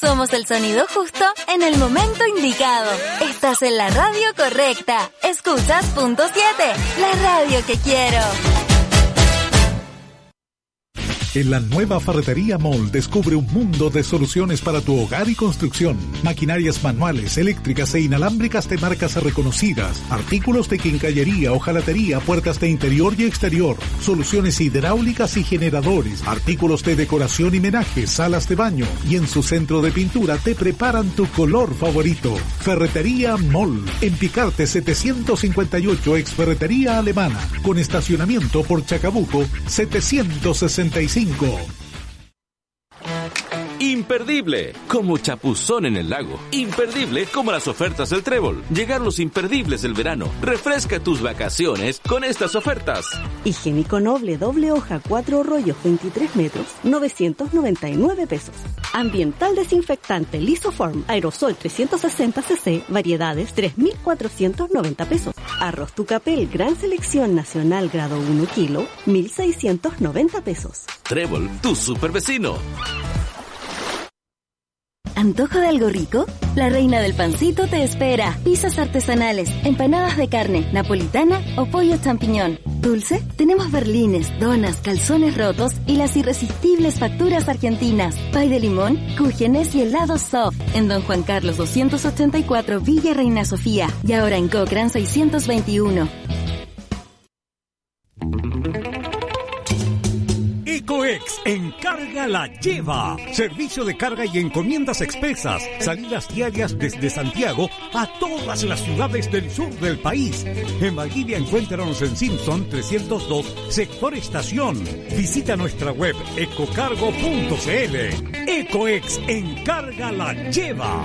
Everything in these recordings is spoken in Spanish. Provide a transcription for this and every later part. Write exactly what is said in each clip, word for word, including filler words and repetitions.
Somos el sonido justo en el momento indicado. Estás en la radio correcta. Escuchas Punto siete, la radio que quiero. En la nueva Ferretería Mall descubre un mundo de soluciones para tu hogar y construcción. Maquinarias manuales, eléctricas e inalámbricas de marcas reconocidas. Artículos de quincallería, hojalatería, puertas de interior y exterior. Soluciones hidráulicas y generadores. Artículos de decoración y menaje, salas de baño. Y en su centro de pintura te preparan tu color favorito. Ferretería Mall. En Picarte setecientos cincuenta y ocho, ex Ferretería Alemana. Con estacionamiento por Chacabuco setecientos sesenta y cinco. Imperdible, como chapuzón en el lago. Imperdible, como las ofertas del Trébol. Llegar los imperdibles del verano. Refresca tus vacaciones con estas ofertas. Higiénico Noble doble hoja, cuatro rollos, veintitrés metros, novecientos noventa y nueve pesos. Ambiental desinfectante Lisoform, aerosol trescientos sesenta centilitros, variedades, tres mil cuatrocientos noventa pesos. Arroz Tucapel, gran selección nacional, grado uno kilo, mil seiscientos noventa pesos. Trébol, tu super vecino. ¿Antojo de algo rico? La reina del pancito te espera. Pizzas artesanales, empanadas de carne, napolitana o pollo champiñón. ¿Dulce? Tenemos berlines, donas, calzones rotos y las irresistibles facturas argentinas. Pay de limón, cúgenes y helados soft. En Don Juan Carlos doscientos ochenta y cuatro, Villa Reina Sofía. Y ahora en Cochrane seiscientos veintiuno. Ecoex Encarga la Lleva. Servicio de carga y encomiendas expresas. Salidas diarias desde Santiago a todas las ciudades del sur del país. En Valdivia encuéntranos en Simpson trescientos dos, sector estación. Visita nuestra web ecocargo punto cl. Ecoex Encarga la Lleva.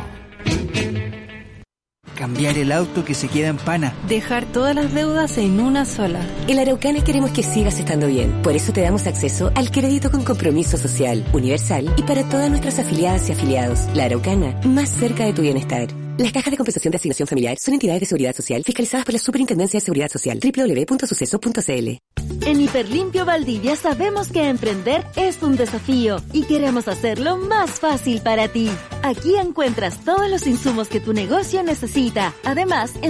Cambiar el auto que se queda en pana. Dejar todas las deudas en una sola. En la Araucana queremos que sigas estando bien. Por eso te damos acceso al crédito con compromiso social, universal y para todas nuestras afiliadas y afiliados. La Araucana, más cerca de tu bienestar. Las cajas de compensación de asignación familiar son entidades de seguridad social fiscalizadas por la Superintendencia de Seguridad Social. doble u doble u doble u punto suceso punto c l. En Hiperlimpio Valdivia sabemos que emprender es un desafío y queremos hacerlo más fácil para ti. Aquí encuentras todos los insumos que tu negocio necesita. Además,